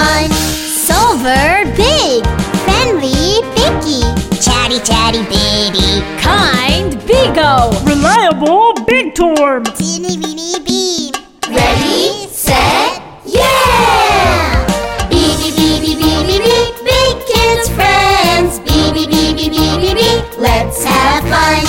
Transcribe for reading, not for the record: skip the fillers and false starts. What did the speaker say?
fun. Silver, big. Friendly, Binky. Chatty, chatty, baby. Kind, Bigo. Reliable, Big Torm. Teeny, weeny, beam. Ready, set, yeah! Beep, beep, beep, beep, beep, beep, beep. Big kids friends. Beep, beep, beep, beep, beep, beep, beep. Let's have fun.